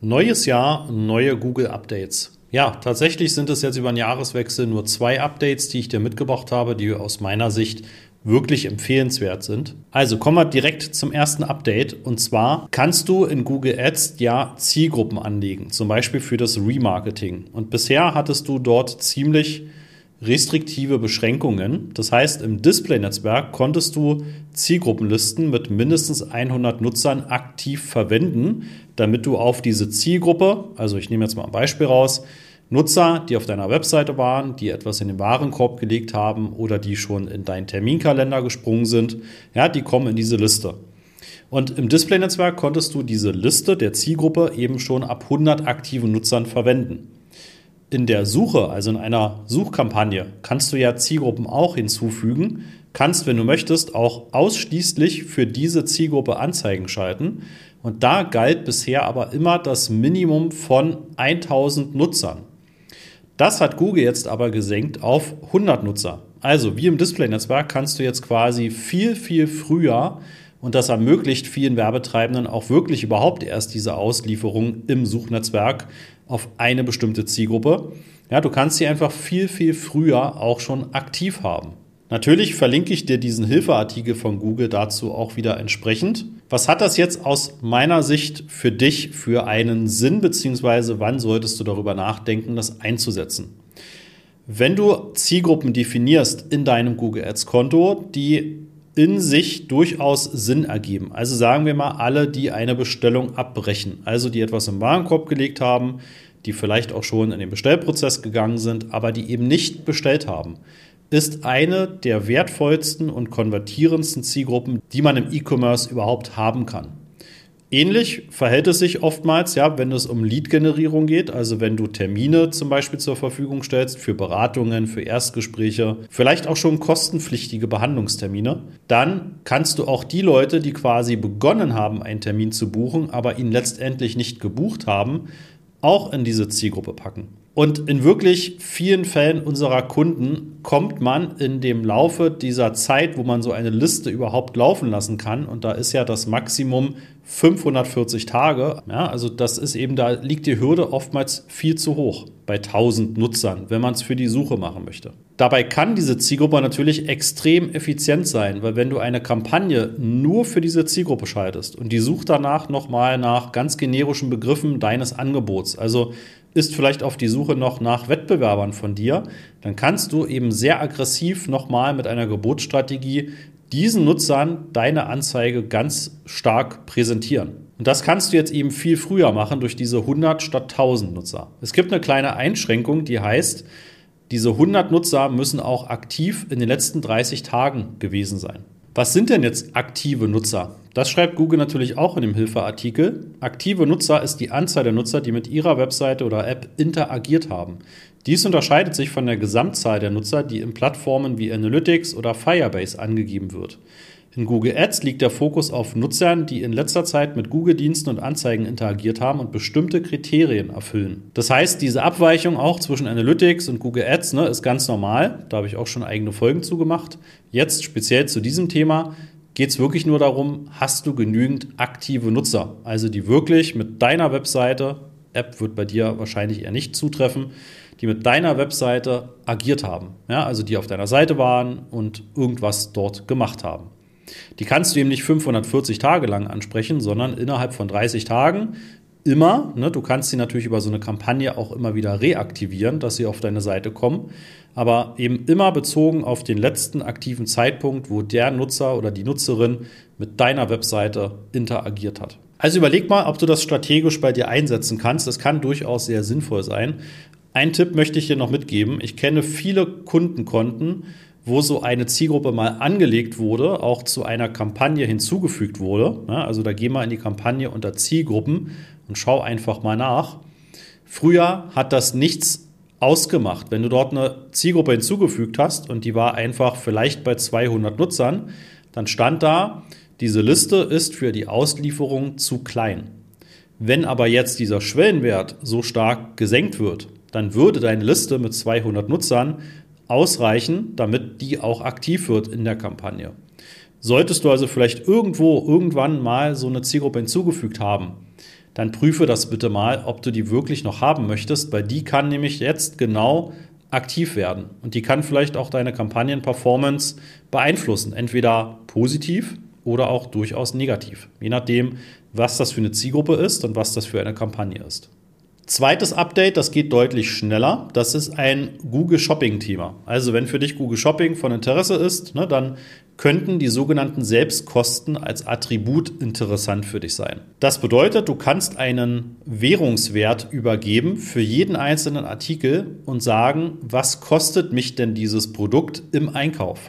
Neues Jahr, neue Google-Updates. Ja, tatsächlich sind es jetzt über den Jahreswechsel nur 2 Updates, die ich dir mitgebracht habe, die aus meiner Sicht wirklich empfehlenswert sind. Also kommen wir direkt zum ersten Update. Und zwar kannst du in Google Ads ja Zielgruppen anlegen, zum Beispiel für das Remarketing. Und bisher hattest du dort ziemlich restriktive Beschränkungen. Das heißt, im Display-Netzwerk konntest du Zielgruppenlisten mit mindestens 100 Nutzern aktiv verwenden, damit du auf diese Zielgruppe, also ich nehme jetzt mal ein Beispiel raus, Nutzer, die auf deiner Webseite waren, die etwas in den Warenkorb gelegt haben oder die schon in deinen Terminkalender gesprungen sind, ja, die kommen in diese Liste. Und im Display-Netzwerk konntest du diese Liste der Zielgruppe eben schon ab 100 aktiven Nutzern verwenden. In der Suche, also in einer Suchkampagne, kannst du ja Zielgruppen auch hinzufügen, kannst, wenn du möchtest, auch ausschließlich für diese Zielgruppe Anzeigen schalten. Und da galt bisher aber immer das Minimum von 1000 Nutzern. Das hat Google jetzt aber gesenkt auf 100 Nutzer. Also wie im Display-Netzwerk kannst du jetzt quasi viel, viel früher, und das ermöglicht vielen Werbetreibenden auch wirklich überhaupt erst diese Auslieferung im Suchnetzwerk auf eine bestimmte Zielgruppe. Ja, du kannst sie einfach viel, viel früher auch schon aktiv haben. Natürlich verlinke ich dir diesen Hilfeartikel von Google dazu auch wieder entsprechend. Was hat das jetzt aus meiner Sicht für dich für einen Sinn, beziehungsweise wann solltest du darüber nachdenken, das einzusetzen? Wenn du Zielgruppen definierst in deinem Google Ads Konto, die in sich durchaus Sinn ergeben. Also sagen wir mal alle, die eine Bestellung abbrechen, also die etwas im Warenkorb gelegt haben, die vielleicht auch schon in den Bestellprozess gegangen sind, aber die eben nicht bestellt haben, ist eine der wertvollsten und konvertierendsten Zielgruppen, die man im E-Commerce überhaupt haben kann. Ähnlich verhält es sich oftmals, ja, wenn es um Lead-Generierung geht, also wenn du Termine zum Beispiel zur Verfügung stellst für Beratungen, für Erstgespräche, vielleicht auch schon kostenpflichtige Behandlungstermine, dann kannst du auch die Leute, die quasi begonnen haben, einen Termin zu buchen, aber ihn letztendlich nicht gebucht haben, auch in diese Zielgruppe packen. Und in wirklich vielen Fällen unserer Kunden kommt man in dem Laufe dieser Zeit, wo man so eine Liste überhaupt laufen lassen kann, und da ist ja das Maximum 540 Tage, ja, also das ist eben, da liegt die Hürde oftmals viel zu hoch bei 1000 Nutzern, wenn man es für die Suche machen möchte. Dabei kann diese Zielgruppe natürlich extrem effizient sein, weil wenn du eine Kampagne nur für diese Zielgruppe schaltest und die sucht danach nochmal nach ganz generischen Begriffen deines Angebots, also ist vielleicht auf die Suche noch nach Wettbewerbern von dir, dann kannst du eben sehr aggressiv nochmal mit einer Gebotsstrategie diesen Nutzern deine Anzeige ganz stark präsentieren. Und das kannst du jetzt eben viel früher machen durch diese 100 statt 1000 Nutzer. Es gibt eine kleine Einschränkung, die heißt, diese 100 Nutzer müssen auch aktiv in den letzten 30 Tagen gewesen sein. Was sind denn jetzt aktive Nutzer? Das schreibt Google natürlich auch in dem Hilfeartikel. Aktive Nutzer ist die Anzahl der Nutzer, die mit ihrer Webseite oder App interagiert haben. Dies unterscheidet sich von der Gesamtzahl der Nutzer, die in Plattformen wie Analytics oder Firebase angegeben wird. In Google Ads liegt der Fokus auf Nutzern, die in letzter Zeit mit Google-Diensten und Anzeigen interagiert haben und bestimmte Kriterien erfüllen. Das heißt, diese Abweichung auch zwischen Analytics und Google Ads ist ganz normal. Da habe ich auch schon eigene Folgen zu gemacht. Jetzt speziell zu diesem Thema geht es wirklich nur darum, hast du genügend aktive Nutzer, also die wirklich mit deiner Webseite, App wird bei dir wahrscheinlich eher nicht zutreffen, die mit deiner Webseite agiert haben, ja, also die auf deiner Seite waren und irgendwas dort gemacht haben. Die kannst du eben nicht 540 Tage lang ansprechen, sondern innerhalb von 30 Tagen immer. Du kannst sie natürlich über so eine Kampagne auch immer wieder reaktivieren, dass sie auf deine Seite kommen, aber eben immer bezogen auf den letzten aktiven Zeitpunkt, wo der Nutzer oder die Nutzerin mit deiner Webseite interagiert hat. Also überleg mal, ob du das strategisch bei dir einsetzen kannst. Das kann durchaus sehr sinnvoll sein. Einen Tipp möchte ich dir noch mitgeben. Ich kenne viele Kundenkonten, wo so eine Zielgruppe mal angelegt wurde, auch zu einer Kampagne hinzugefügt wurde. Ja, also da geh mal in die Kampagne unter Zielgruppen und schau einfach mal nach. Früher hat das nichts ausgemacht. Wenn du dort eine Zielgruppe hinzugefügt hast und die war einfach vielleicht bei 200 Nutzern, dann stand da, diese Liste ist für die Auslieferung zu klein. Wenn aber jetzt dieser Schwellenwert so stark gesenkt wird, dann würde deine Liste mit 200 Nutzern ausreichen, damit die auch aktiv wird in der Kampagne. Solltest du also vielleicht irgendwann mal so eine Zielgruppe hinzugefügt haben, dann prüfe das bitte mal, ob du die wirklich noch haben möchtest, weil die kann nämlich jetzt genau aktiv werden. Und die kann vielleicht auch deine Kampagnenperformance beeinflussen, entweder positiv oder auch durchaus negativ, je nachdem, was das für eine Zielgruppe ist und was das für eine Kampagne ist. Zweites Update, das geht deutlich schneller. Das ist ein Google Shopping-Thema. Also wenn für dich Google Shopping von Interesse ist, dann könnten die sogenannten Selbstkosten als Attribut interessant für dich sein. Das bedeutet, du kannst einen Währungswert übergeben für jeden einzelnen Artikel und sagen, was kostet mich denn dieses Produkt im Einkauf?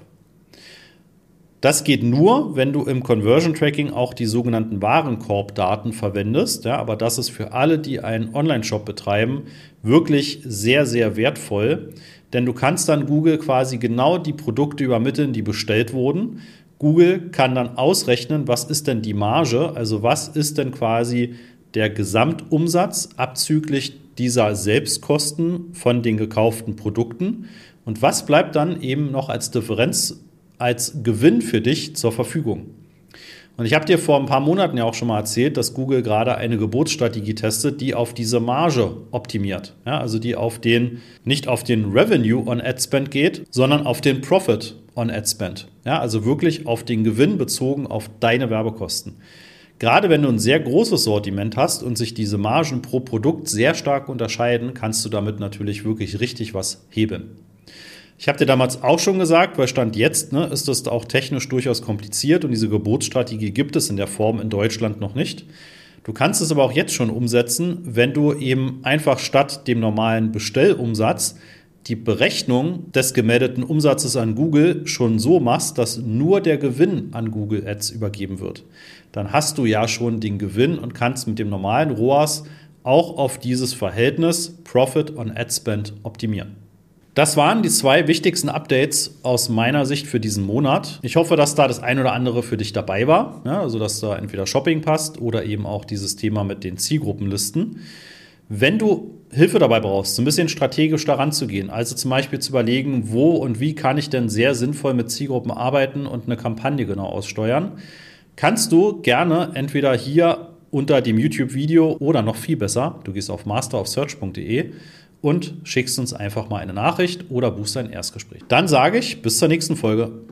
Das geht nur, wenn du im Conversion Tracking auch die sogenannten Warenkorbdaten verwendest. Ja, aber das ist für alle, die einen Online-Shop betreiben, wirklich sehr, sehr wertvoll. Denn du kannst dann Google quasi genau die Produkte übermitteln, die bestellt wurden. Google kann dann ausrechnen, was ist denn die Marge, also was ist denn quasi der Gesamtumsatz abzüglich dieser Selbstkosten von den gekauften Produkten. Und was bleibt dann eben noch als Differenz, als Gewinn für dich zur Verfügung. Und ich habe dir vor ein paar Monaten ja auch schon mal erzählt, dass Google gerade eine Gebotsstrategie testet, die auf diese Marge optimiert. Ja, also die nicht auf den Revenue on Ad Spend geht, sondern auf den Profit on Ad Spend. Ja, also wirklich auf den Gewinn bezogen auf deine Werbekosten. Gerade wenn du ein sehr großes Sortiment hast und sich diese Margen pro Produkt sehr stark unterscheiden, kannst du damit natürlich wirklich richtig was hebeln. Ich habe dir damals auch schon gesagt, weil Stand jetzt ist das auch technisch durchaus kompliziert und diese Gebotsstrategie gibt es in der Form in Deutschland noch nicht. Du kannst es aber auch jetzt schon umsetzen, wenn du eben einfach statt dem normalen Bestellumsatz die Berechnung des gemeldeten Umsatzes an Google schon so machst, dass nur der Gewinn an Google Ads übergeben wird. Dann hast du ja schon den Gewinn und kannst mit dem normalen ROAS auch auf dieses Verhältnis Profit on Ad Spend optimieren. Das waren die 2 wichtigsten Updates aus meiner Sicht für diesen Monat. Ich hoffe, dass da das ein oder andere für dich dabei war. Ja, also, dass da entweder Shopping passt oder eben auch dieses Thema mit den Zielgruppenlisten. Wenn du Hilfe dabei brauchst, so ein bisschen strategisch daran zu gehen, also zum Beispiel zu überlegen, wo und wie kann ich denn sehr sinnvoll mit Zielgruppen arbeiten und eine Kampagne genau aussteuern, kannst du gerne entweder hier unter dem YouTube-Video oder noch viel besser, du gehst auf masterofsearch.de und schickst uns einfach mal eine Nachricht oder buchst ein Erstgespräch. Dann sage ich bis zur nächsten Folge.